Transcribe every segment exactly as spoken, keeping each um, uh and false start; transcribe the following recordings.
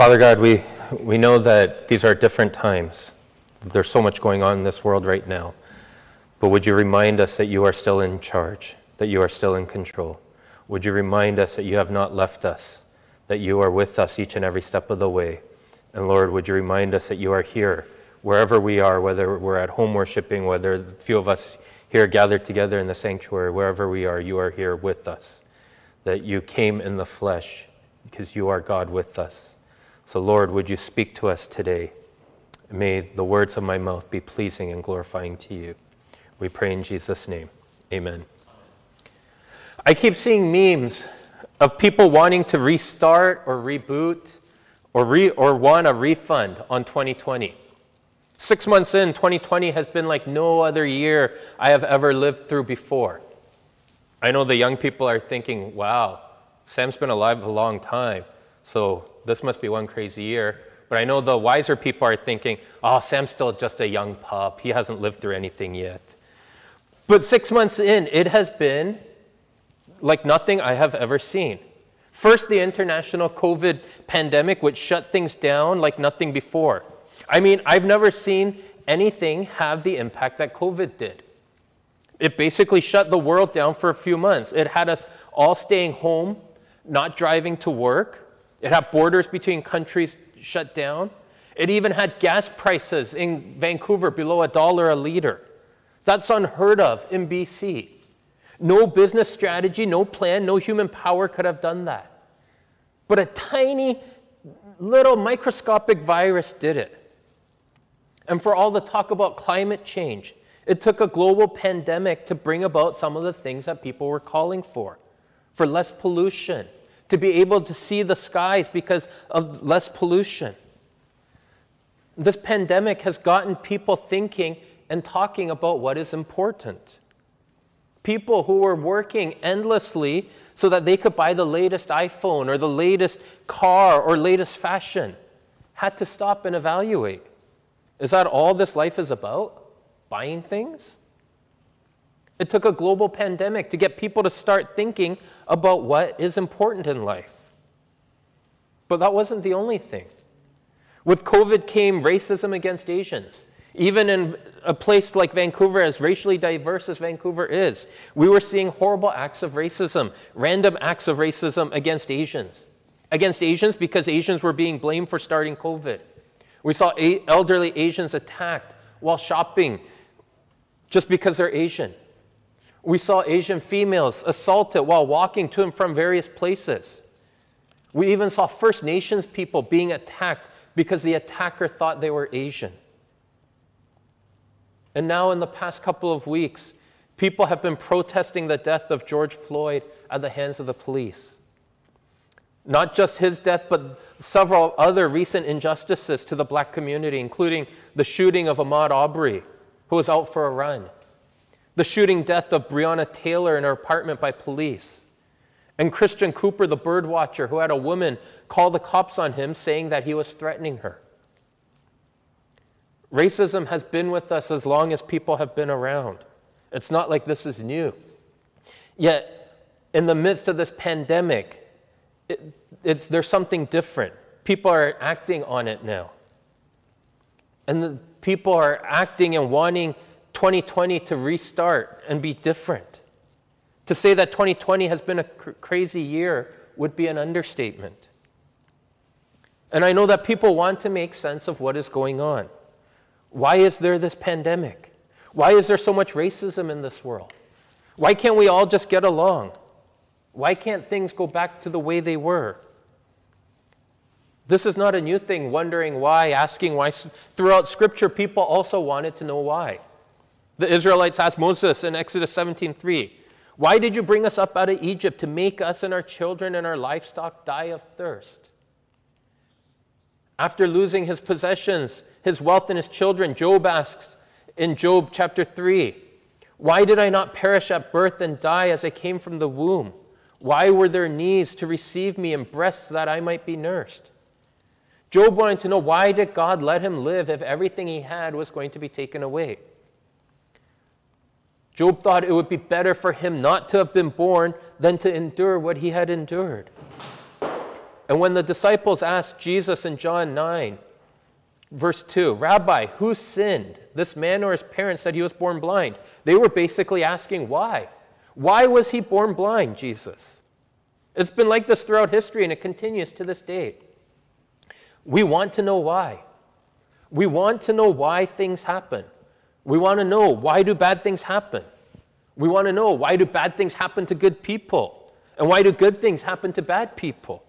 Father God, we, we know that these are different times. There's so much going on in this world right now. But would you remind us that you are still in charge, that you are still in control? Would you remind us that you have not left us, that you are with us each and every step of the way? And Lord, would you remind us that you are here, wherever we are, whether we're at home worshiping, whether a few of us here gathered together in the sanctuary, wherever we are, you are here with us, that you came in the flesh because you are God with us. So Lord, would you speak to us today? May the words of my mouth be pleasing and glorifying to you. We pray in Jesus' name. Amen. I keep seeing memes of people wanting to restart or reboot or re or want a refund on twenty twenty. Six months in, twenty twenty has been like no other year I have ever lived through before. I know the young people are thinking, wow, Sam's been alive a long time, so this must be one crazy year. But I know the wiser people are thinking, oh, Sam's still just a young pup. He hasn't lived through anything yet. But six months in, it has been like nothing I have ever seen. First, the international COVID pandemic, which shut things down like nothing before. I mean, I've never seen anything have the impact that COVID did. It basically shut the world down for a few months. It had us all staying home, not driving to work. It had borders between countries shut down. It even had gas prices in Vancouver below a dollar a liter. That's unheard of in B C. No business strategy, no plan, no human power could have done that. But a tiny little microscopic virus did it. And for all the talk about climate change, it took a global pandemic to bring about some of the things that people were calling for. For less pollution, to be able to see the skies because of less pollution. This pandemic has gotten people thinking and talking about what is important. People who were working endlessly so that they could buy the latest iPhone or the latest car or latest fashion had to stop and evaluate. Is that all this life is about? Buying things? It took a global pandemic to get people to start thinking about what is important in life. But that wasn't the only thing. With COVID came racism against Asians. Even in a place like Vancouver, as racially diverse as Vancouver is, we were seeing horrible acts of racism, random acts of racism against Asians. Against Asians because Asians were being blamed for starting COVID. We saw elderly Asians attacked while shopping just because they're Asian. We saw Asian females assaulted while walking to and from various places. We even saw First Nations people being attacked because the attacker thought they were Asian. And now in the past couple of weeks, people have been protesting the death of George Floyd at the hands of the police. Not just his death, but several other recent injustices to the black community, including the shooting of Ahmaud Arbery, who was out for a run. The shooting death of Breonna Taylor in her apartment by police. And Christian Cooper, the bird watcher, who had a woman call the cops on him saying that he was threatening her. Racism has been with us as long as people have been around. It's not like this is new. Yet, in the midst of this pandemic, it, it's, there's something different. People are acting on it now. And the people are acting and wanting twenty twenty to restart and be different. To say that twenty twenty has been a cr- crazy year would be an understatement. And I know that people want to make sense of what is going on. Why is there this pandemic? Why is there so much racism in this world? Why can't we all just get along? Why can't things go back to the way they were? This is not a new thing, wondering why, asking why. Throughout Scripture, people also wanted to know why. The Israelites asked Moses in Exodus seventeen three, "Why did you bring us up out of Egypt to make us and our children and our livestock die of thirst?" After losing his possessions, his wealth and his children, Job asks in Job chapter three, "Why did I not perish at birth and die as I came from the womb? Why were there knees to receive me and breasts that I might be nursed?" Job wanted to know, why did God let him live if everything he had was going to be taken away? Job thought it would be better for him not to have been born than to endure what he had endured. And when the disciples asked Jesus in John nine, verse two, Rabbi, who sinned, this man or his parents, that he was born blind? They were basically asking why. Why was he born blind, Jesus? It's been like this throughout history, and it continues to this day. We want to know why. We want to know why things happen. We want to know, why do bad things happen? We want to know, why do bad things happen to good people? And why do good things happen to bad people?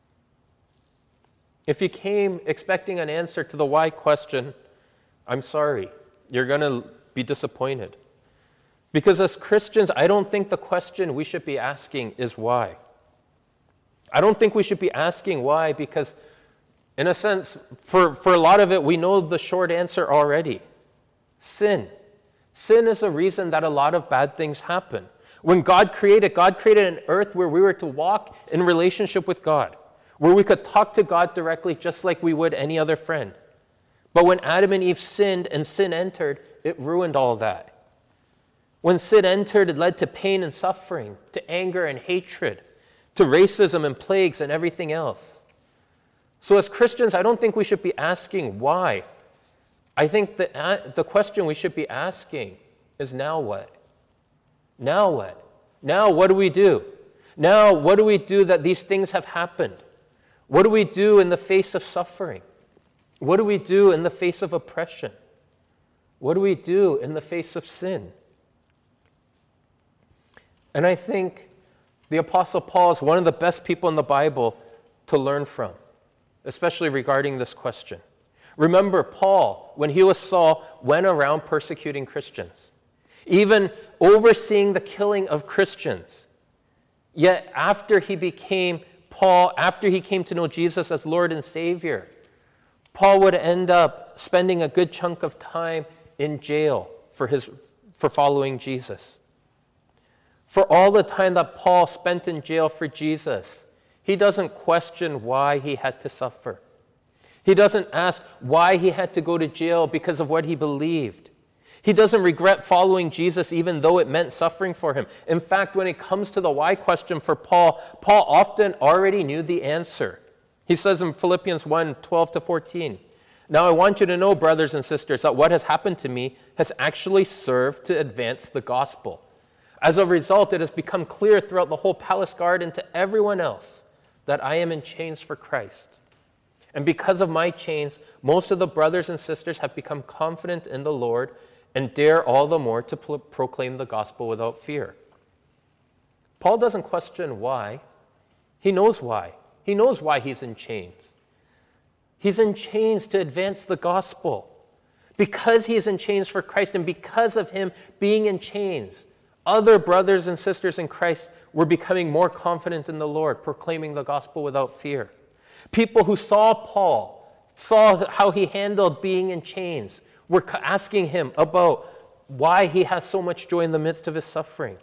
If you came expecting an answer to the why question, I'm sorry, you're going to be disappointed. Because as Christians, I don't think the question we should be asking is why. I don't think we should be asking why because, in a sense, for, for a lot of it, we know the short answer already. Sin. Sin is a reason that a lot of bad things happen. When God created, God created an earth where we were to walk in relationship with God, where we could talk to God directly just like we would any other friend. But when Adam and Eve sinned and sin entered, it ruined all that. When sin entered, it led to pain and suffering, to anger and hatred, to racism and plagues and everything else. So as Christians, I don't think we should be asking why. I think the, uh, the question we should be asking is now what? Now what? Now what do we do? Now what do we do that these things have happened? What do we do in the face of suffering? What do we do in the face of oppression? What do we do in the face of sin? And I think the Apostle Paul is one of the best people in the Bible to learn from, especially regarding this question. Remember, Paul, when he was Saul, went around persecuting Christians, even overseeing the killing of Christians. Yet after he became Paul, after he came to know Jesus as Lord and Savior, Paul would end up spending a good chunk of time in jail for his for following Jesus. For all the time that Paul spent in jail for Jesus, he doesn't question why he had to suffer. He doesn't ask why he had to go to jail because of what he believed. He doesn't regret following Jesus even though it meant suffering for him. In fact, when it comes to the why question for Paul, Paul often already knew the answer. He says in Philippians one, twelve to fourteen, "Now I want you to know, brothers and sisters, that what has happened to me has actually served to advance the gospel. As a result, it has become clear throughout the whole palace guard and to everyone else that I am in chains for Christ. And because of my chains, most of the brothers and sisters have become confident in the Lord and dare all the more to pro- proclaim the gospel without fear." Paul doesn't question why. He knows why. He knows why he's in chains. He's in chains to advance the gospel. Because he's in chains for Christ and because of him being in chains, other brothers and sisters in Christ were becoming more confident in the Lord, proclaiming the gospel without fear. People who saw Paul, saw how he handled being in chains, were asking him about why he has so much joy in the midst of his suffering.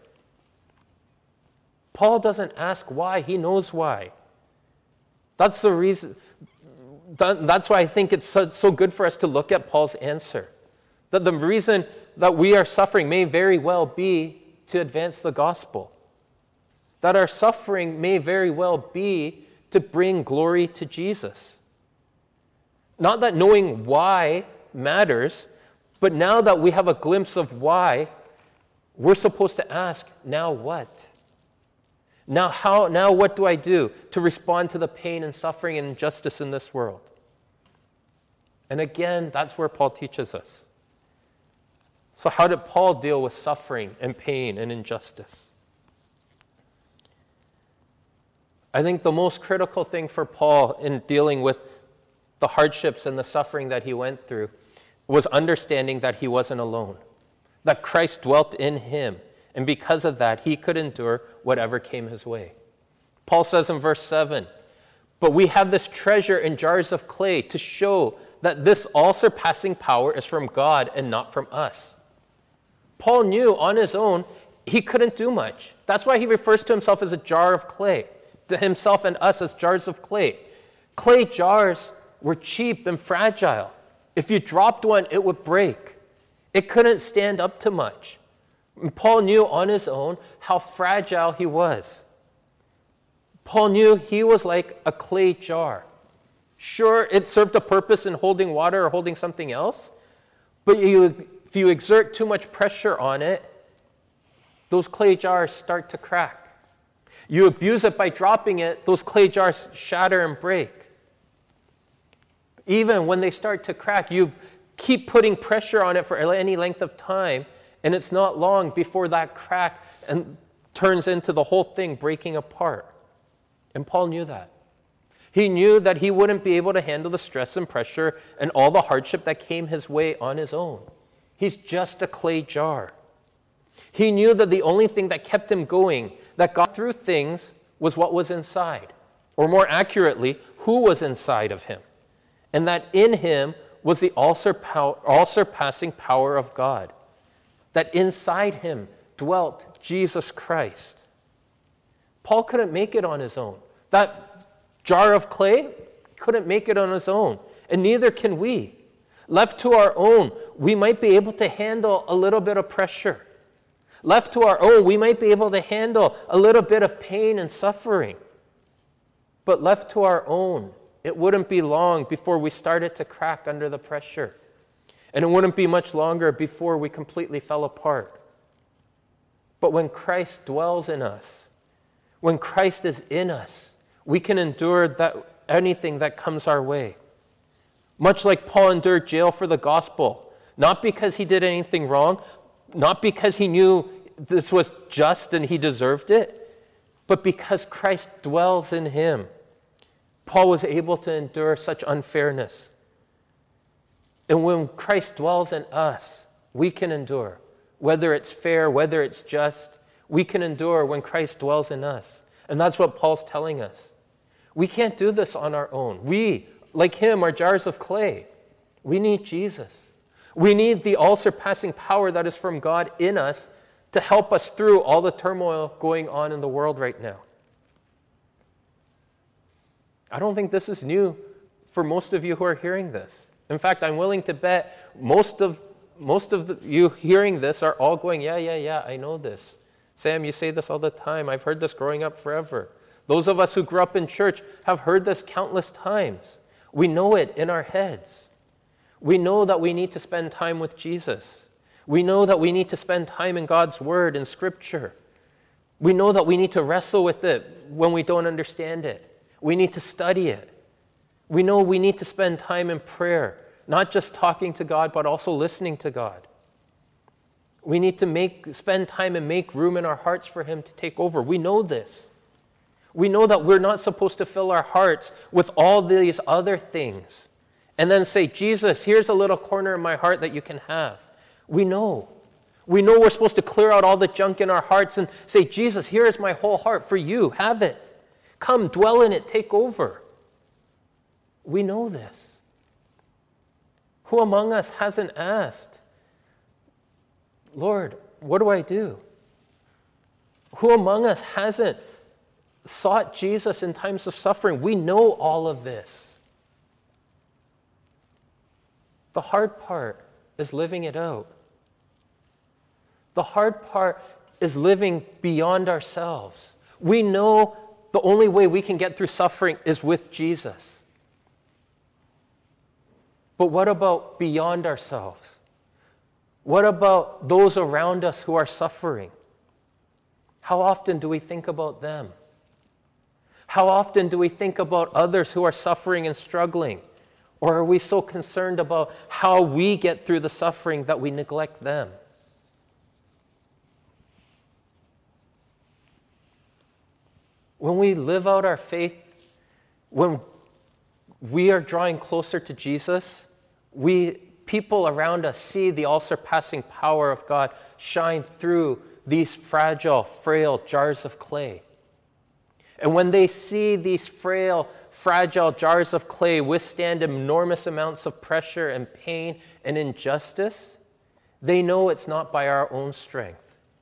Paul doesn't ask why, he knows why. That's the reason, that, that's why I think it's so, so good for us to look at Paul's answer. That the reason that we are suffering may very well be to advance the gospel. That our suffering may very well be to bring glory to Jesus. Not that knowing why matters, but now that we have a glimpse of why, we're supposed to ask, now what? Now how? Now what do I do to respond to the pain and suffering and injustice in this world? And again, that's where Paul teaches us. So how did Paul deal with suffering and pain and injustice? I think the most critical thing for Paul in dealing with the hardships and the suffering that he went through was understanding that he wasn't alone, that Christ dwelt in him, and because of that, he could endure whatever came his way. Paul says in verse seven, "But we have this treasure in jars of clay to show that this all-surpassing power is from God and not from us." Paul knew on his own he couldn't do much. That's why he refers to himself as a jar of clay, to himself and us as jars of clay. Clay jars were cheap and fragile. If you dropped one, it would break. It couldn't stand up to much. And Paul knew on his own how fragile he was. Paul knew he was like a clay jar. Sure, it served a purpose in holding water or holding something else, but you, if you exert too much pressure on it, those clay jars start to crack. You abuse it by dropping it, those clay jars shatter and break. Even when they start to crack, you keep putting pressure on it for any length of time, and it's not long before that crack and turns into the whole thing breaking apart. And Paul knew that. He knew that he wouldn't be able to handle the stress and pressure and all the hardship that came his way on his own. He's just a clay jar. He knew that the only thing that kept him going, that got through things, was what was inside. Or more accurately, who was inside of him. And that in him was the all-surpassing power of God. That inside him dwelt Jesus Christ. Paul couldn't make it on his own. That jar of clay couldn't make it on his own, and neither can we. Left to our own, we might be able to handle a little bit of pressure. Left to our own, we might be able to handle a little bit of pain and suffering. But left to our own, it wouldn't be long before we started to crack under the pressure. And it wouldn't be much longer before we completely fell apart. But when Christ dwells in us, when Christ is in us, we can endure that, anything that comes our way. Much like Paul endured jail for the gospel, not because he did anything wrong, not because he knew this was just and he deserved it, but because Christ dwells in him. Paul was able to endure such unfairness. And when Christ dwells in us, we can endure. Whether it's fair, whether it's just, we can endure when Christ dwells in us. And that's what Paul's telling us. We can't do this on our own. We, like him, are jars of clay. We need Jesus. We need the all-surpassing power that is from God in us to help us through all the turmoil going on in the world right now. I don't think this is new for most of you who are hearing this. In fact, I'm willing to bet most of most of the, you hearing this are all going, yeah, yeah, yeah, I know this. Sam, you say this all the time. I've heard this growing up forever. Those of us who grew up in church have heard this countless times. We know it in our heads. We know that we need to spend time with Jesus. We know that we need to spend time in God's Word and Scripture. We know that we need to wrestle with it when we don't understand it. We need to study it. We know we need to spend time in prayer, not just talking to God, but also listening to God. We need to make spend time and make room in our hearts for Him to take over. We know this. We know that we're not supposed to fill our hearts with all these other things and then say, Jesus, here's a little corner in my heart that you can have. We know. We know we're supposed to clear out all the junk in our hearts and say, Jesus, here is my whole heart for you. Have it. Come, dwell in it. Take over. We know this. Who among us hasn't asked, Lord, what do I do? Who among us hasn't sought Jesus in times of suffering? We know all of this. The hard part is living it out. The hard part is living beyond ourselves. We know the only way we can get through suffering is with Jesus. But what about beyond ourselves? What about those around us who are suffering? How often do we think about them? How often do we think about others who are suffering and struggling? Or are we so concerned about how we get through the suffering that we neglect them? When we live out our faith, when we are drawing closer to Jesus, we, people around us see the all-surpassing power of God shine through these fragile, frail jars of clay. And when they see these frail, fragile jars of clay withstand enormous amounts of pressure and pain and injustice, they know it's not by our own strength.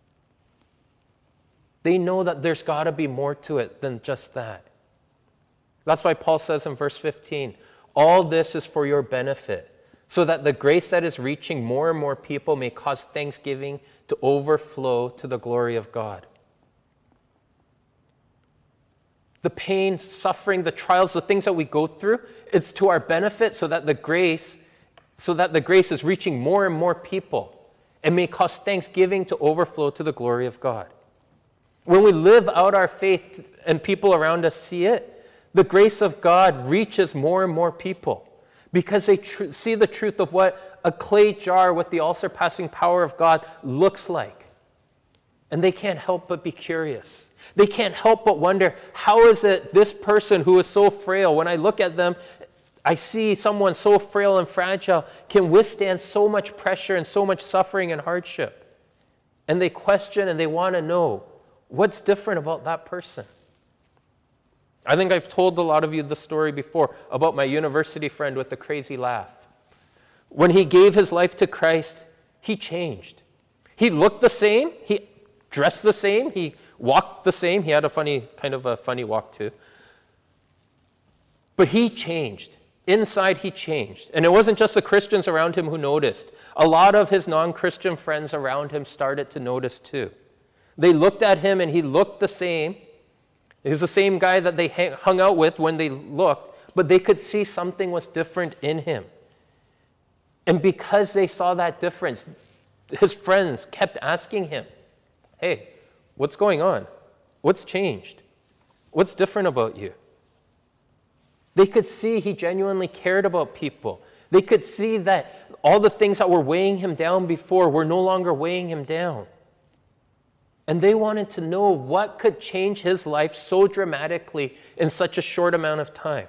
They know that there's got to be more to it than just that. That's why Paul says in verse fifteen, all this is for your benefit, so that the grace that is reaching more and more people may cause thanksgiving to overflow to the glory of God. The pain, suffering, the trials, the things that we go through, it's to our benefit so that the grace, so that the grace is reaching more and more people and may cause thanksgiving to overflow to the glory of God. When we live out our faith and people around us see it, the grace of God reaches more and more people because they tr- see the truth of what a clay jar with the all-surpassing power of God looks like. And they can't help but be curious. They can't help but wonder, how is it this person who is so frail, when I look at them, I see someone so frail and fragile can withstand so much pressure and so much suffering and hardship. And they question and they want to know, what's different about that person? I think I've told a lot of you the story before about my university friend with the crazy laugh. When he gave his life to Christ, he changed. He looked the same, he dressed the same, he walked the same. He had a funny, kind of a funny walk too. But he changed. Inside he changed. And it wasn't just the Christians around him who noticed. A lot of his non-Christian friends around him started to notice too. They looked at him and he looked the same. He was the same guy that they hung out with when they looked, but they could see something was different in him. And because they saw that difference, his friends kept asking him, hey, what's going on? What's changed? What's different about you? They could see he genuinely cared about people. They could see that all the things that were weighing him down before were no longer weighing him down. And they wanted to know what could change his life so dramatically in such a short amount of time.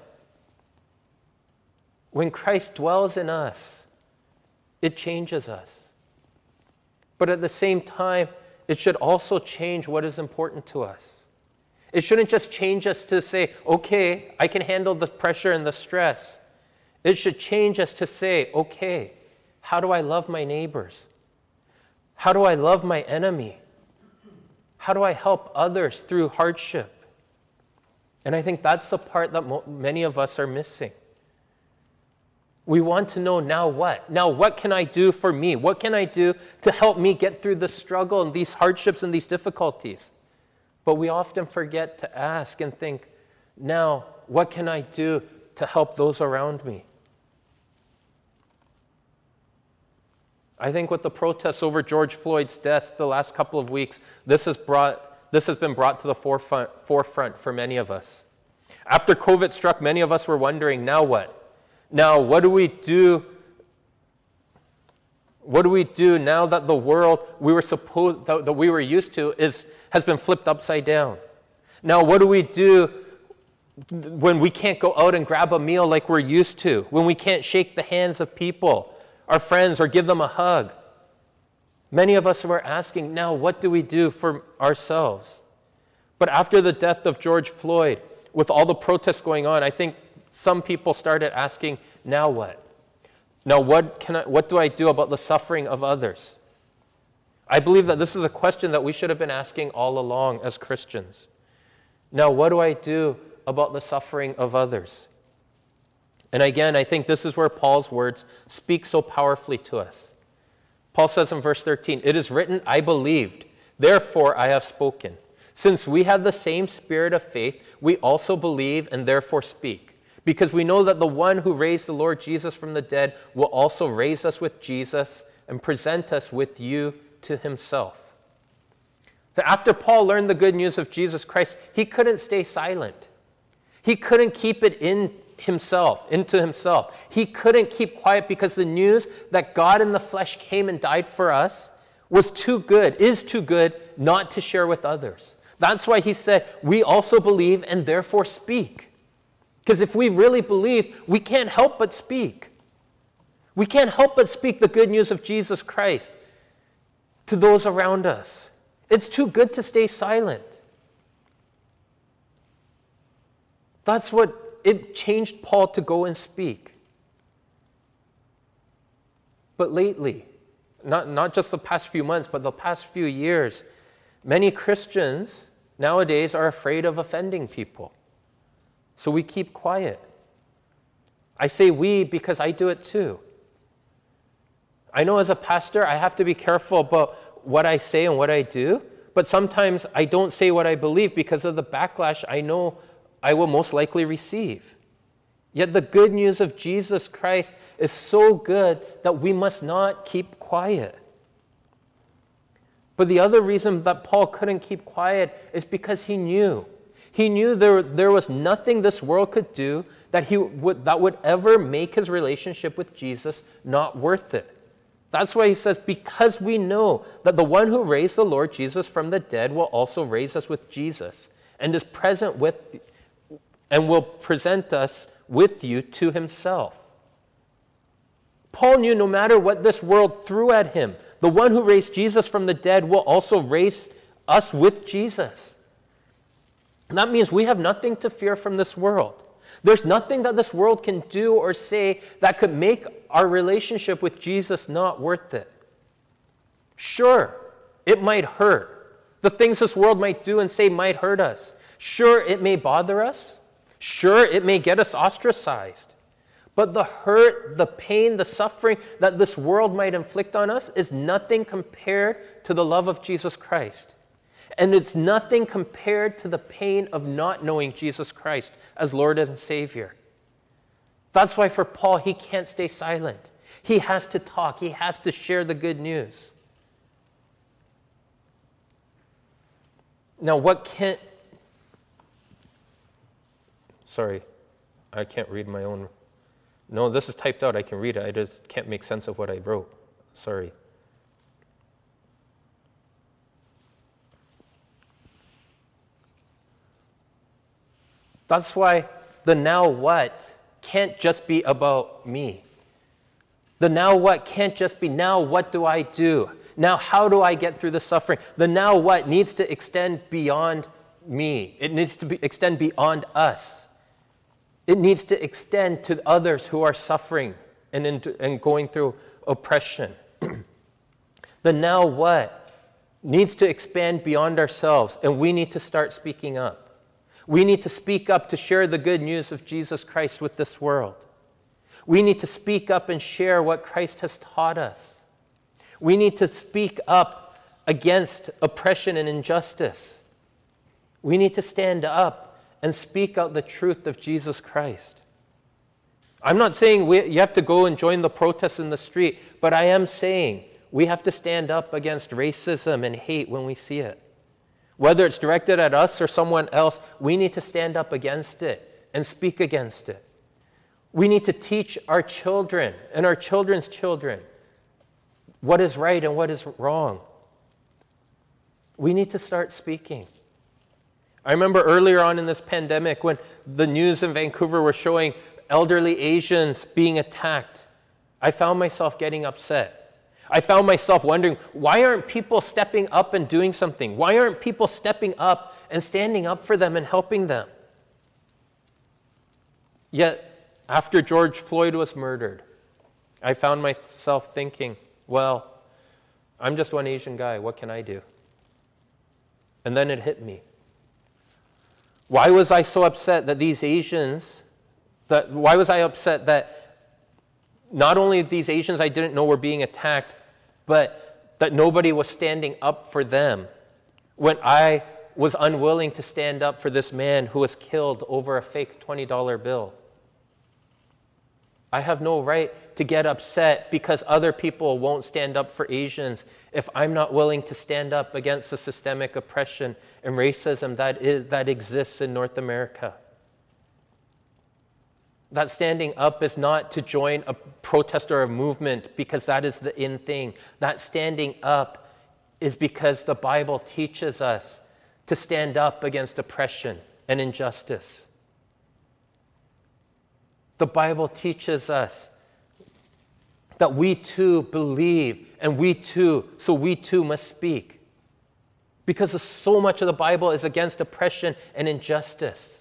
When Christ dwells in us, it changes us. But at the same time, it should also change what is important to us. It shouldn't just change us to say, okay, I can handle the pressure and the stress. It should change us to say, okay, how do I love my neighbors? How do I love my enemy? How do I help others through hardship? And I think that's the part that mo- many of us are missing. We want to know, now what? Now what can I do for me? What can I do to help me get through the struggle and these hardships and these difficulties? But we often forget to ask and think, now what can I do to help those around me? I think with the protests over George Floyd's death the last couple of weeks, this has brought this has been brought to the forefront, forefront for many of us. After COVID struck, many of us were wondering, now what? Now what do we do? What do we do now that the world we were supposed that, that we were used to is has been flipped upside down? Now what do we do when we can't go out and grab a meal like we're used to? When we can't shake the hands of people, our friends, or give them a hug? Many of us were asking, now what do we do for ourselves? But after the death of George Floyd, with all the protests going on, I think some people started asking, now what? Now what can I, what do I do about the suffering of others? I believe that this is a question that we should have been asking all along as Christians. Now what do I do about the suffering of others? And again, I think this is where Paul's words speak so powerfully to us. Paul says in verse thirteen, "It is written, I believed, therefore I have spoken. Since we have the same spirit of faith, we also believe and therefore speak. Because we know that the one who raised the Lord Jesus from the dead will also raise us with Jesus and present us with you to himself." So after Paul learned the good news of Jesus Christ, he couldn't stay silent. He couldn't keep it in himself, into himself. He couldn't keep quiet because the news that God in the flesh came and died for us was too good, is too good not to share with others. That's why he said, we also believe and therefore speak. Because if we really believe, we can't help but speak. We can't help but speak the good news of Jesus Christ to those around us. It's too good to stay silent. That's what it changed Paul to go and speak. But lately, not, not just the past few months, but the past few years, many Christians nowadays are afraid of offending people. So we keep quiet. I say we because I do it too. I know as a pastor, I have to be careful about what I say and what I do, but sometimes I don't say what I believe because of the backlash I know I will most likely receive. Yet the good news of Jesus Christ is so good that we must not keep quiet. But the other reason that Paul couldn't keep quiet is because he knew. He knew there, there was nothing this world could do that, he would, that would ever make his relationship with Jesus not worth it. That's why he says, because we know that the one who raised the Lord Jesus from the dead will also raise us with Jesus and is present with and will present us with you to himself. Paul knew no matter what this world threw at him, the one who raised Jesus from the dead will also raise us with Jesus. And that means we have nothing to fear from this world. There's nothing that this world can do or say that could make our relationship with Jesus not worth it. Sure, it might hurt. The things this world might do and say might hurt us. Sure, it may bother us. Sure, it may get us ostracized. But the hurt, the pain, the suffering that this world might inflict on us is nothing compared to the love of Jesus Christ. And it's nothing compared to the pain of not knowing Jesus Christ as Lord and Savior. That's why for Paul, he can't stay silent. He has to talk. He has to share the good news. Now, what can't... Sorry, I can't read my own... No, this is typed out. I can read it. I just can't make sense of what I wrote. Sorry. That's why the now what can't just be about me. The now what can't just be, now what do I do? Now how do I get through the suffering? The now what needs to extend beyond me. It needs to be, extend beyond us. It needs to extend to others who are suffering and, in, and going through oppression. The now what needs to expand beyond ourselves, and we need to start speaking up. We need to speak up to share the good news of Jesus Christ with this world. We need to speak up and share what Christ has taught us. We need to speak up against oppression and injustice. We need to stand up and speak out the truth of Jesus Christ. I'm not saying we, you have to go and join the protests in the street, but I am saying we have to stand up against racism and hate when we see it. Whether it's directed at us or someone else, we need to stand up against it and speak against it. We need to teach our children and our children's children what is right and what is wrong. We need to start speaking. I remember earlier on in this pandemic when the news in Vancouver were showing elderly Asians being attacked. I found myself getting upset. I found myself wondering, why aren't people stepping up and doing something? Why aren't people stepping up and standing up for them and helping them? Yet, after George Floyd was murdered, I found myself thinking, well, I'm just one Asian guy. What can I do? And then it hit me. Why was I so upset that these Asians, that, why was I upset that not only these Asians I didn't know were being attacked, but that nobody was standing up for them when I was unwilling to stand up for this man who was killed over a fake twenty dollar bill? I have no right to get upset because other people won't stand up for Asians if I'm not willing to stand up against the systemic oppression and racism that is that exists in North America. That standing up is not to join a protest or a movement because that is the in thing. That standing up is because the Bible teaches us to stand up against oppression and injustice. The Bible teaches us that we too believe, and we too, so we too must speak. Because so much of the Bible is against oppression and injustice.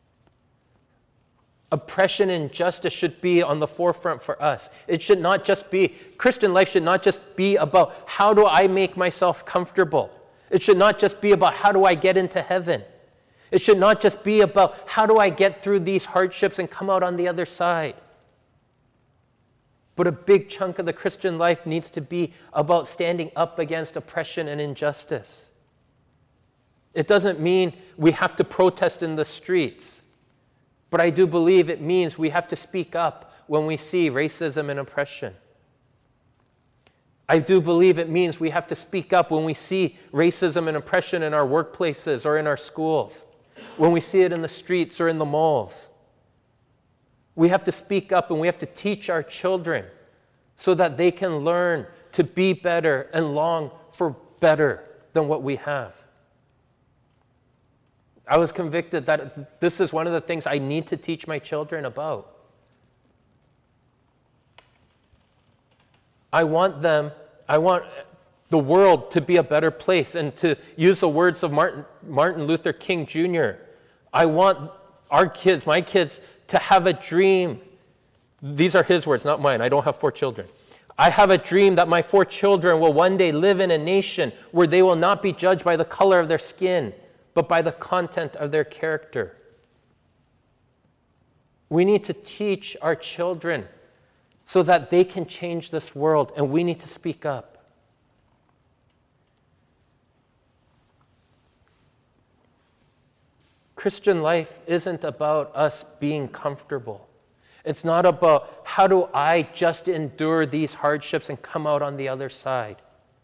Oppression and injustice should be on the forefront for us. It should not just be, Christian life should not just be about how do I make myself comfortable. It should not just be about how do I get into heaven. It should not just be about how do I get through these hardships and come out on the other side. But a big chunk of the Christian life needs to be about standing up against oppression and injustice. It doesn't mean we have to protest in the streets. But I do believe it means we have to speak up when we see racism and oppression. I do believe it means we have to speak up when we see racism and oppression in our workplaces or in our schools, when we see it in the streets or in the malls. We have to speak up and we have to teach our children so that they can learn to be better and long for better than what we have. I was convicted that this is one of the things I need to teach my children about. I want them, I want the world to be a better place, and to use the words of Martin, Martin Luther King Junior, I want our kids, my kids, to have a dream. These are his words, not mine. I don't have four children. I have a dream that my four children will one day live in a nation where they will not be judged by the color of their skin, but by the content of their character. We need to teach our children so that they can change this world, and we need to speak up. Christian life isn't about us being comfortable. It's not about how do I just endure these hardships and come out on the other side.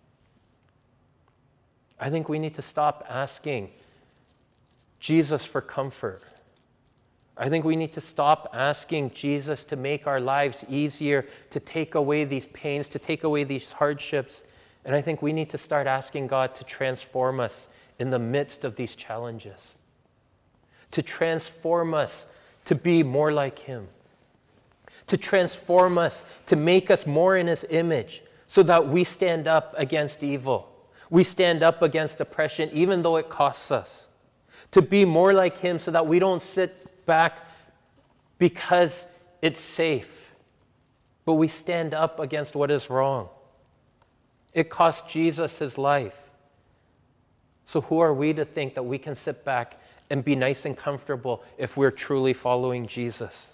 I think we need to stop asking Jesus for comfort. I think we need to stop asking Jesus to make our lives easier, to take away these pains, to take away these hardships. And I think we need to start asking God to transform us in the midst of these challenges, to transform us to be more like Him, to transform us, to make us more in His image, so that we stand up against evil. We stand up against oppression, even though it costs us. To be more like Him so that we don't sit back because it's safe, but we stand up against what is wrong. It cost Jesus His life. So who are we to think that we can sit back and be nice and comfortable if we're truly following Jesus?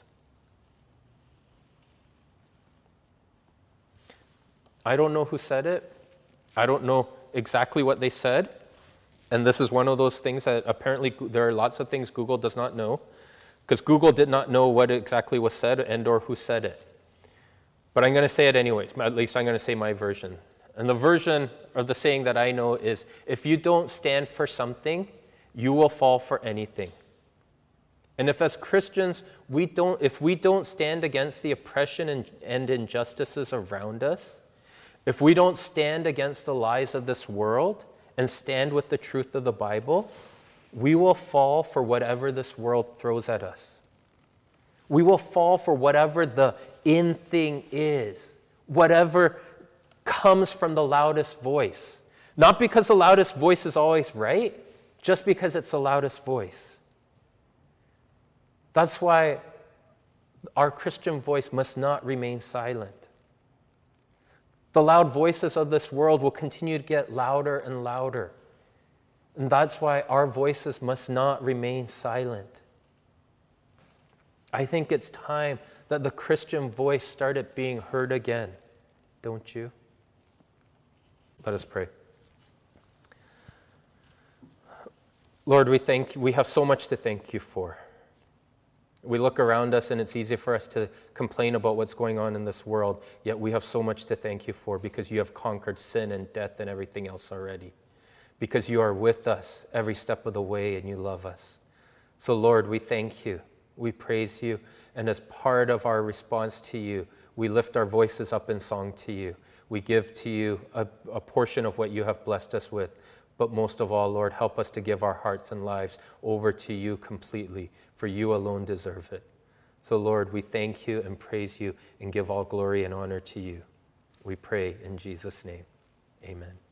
I don't know who said it. I don't know exactly what they said. And this is one of those things that apparently there are lots of things Google does not know, because Google did not know what exactly was said and or who said it. But I'm going to say it anyways. At least I'm going to say my version. And the version of the saying that I know is, if you don't stand for something, you will fall for anything. And if as Christians, we don't, if we don't stand against the oppression and, and injustices around us, if we don't stand against the lies of this world and stand with the truth of the Bible, we will fall for whatever this world throws at us. We will fall for whatever the in thing is, whatever comes from the loudest voice. Not because the loudest voice is always right, just because it's the loudest voice. That's why our Christian voice must not remain silent. The loud voices of this world will continue to get louder and louder. And that's why our voices must not remain silent. I think it's time that the Christian voice started being heard again. Don't you? Let us pray. Lord, we thank we have so much to thank you for. We look around us and it's easy for us to complain about what's going on in this world, yet we have so much to thank you for, because you have conquered sin and death and everything else already. Because you are with us every step of the way and you love us. So Lord, we thank you. We praise you. And as part of our response to you, we lift our voices up in song to you. We give to you a, a portion of what you have blessed us with. But most of all, Lord, help us to give our hearts and lives over to you completely, for you alone deserve it. So Lord, we thank you and praise you and give all glory and honor to you. We pray in Jesus' name. Amen.